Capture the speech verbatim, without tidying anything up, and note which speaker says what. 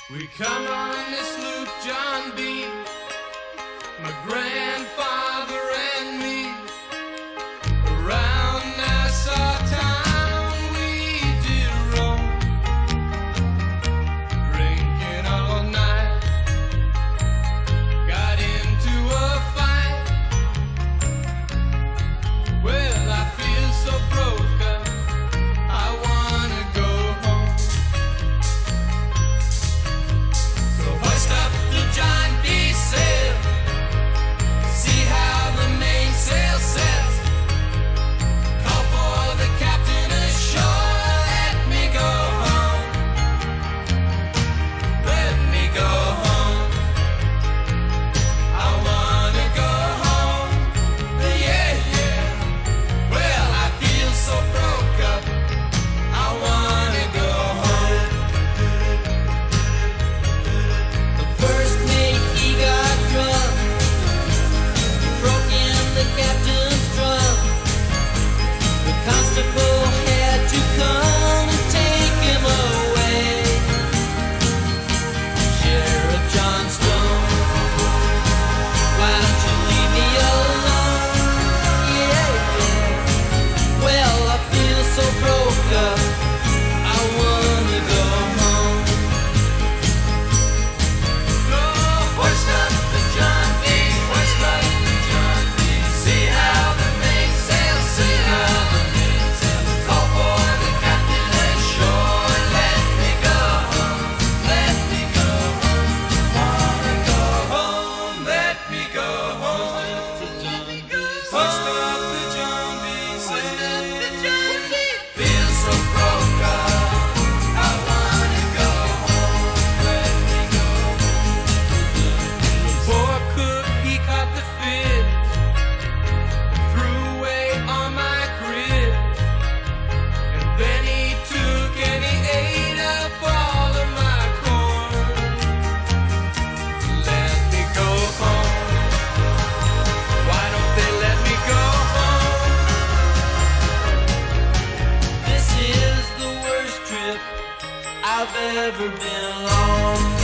Speaker 1: We come on this loop, John B., my grandfather and me, around Nassau town we did roam, drinking all night, got into a fight. Well, I feel so broke up, I wanna go home. So hoist up the John B. sail, see how the mainsail sets. Call for the captain ashore, let me go home, let me go home. I wanna go home, yeah, yeah. Well, I feel so broke up, I wanna go home. The first mate, he got drunk, broke in the captain's trunk. The constable had to come and take him away. Sheriff John Stone, why don't you leave me alone? Yeah, yeah. Well, I feel so broke up, I wanna go home. So hoist up the John B., hoist up the John B. See how the mainsail sails. Call for the captain ashore, let me go home, let me go home. Wanna go home, let me go home. Hoist up the John B. Feel so broke up, I wanna go home, let me go home. The poor cook, he caught the fish, threw away all my grit. And then he took and he ate up all of my corn. Let me go home, why don't they let me go home? This is the worst trip I've ever been on.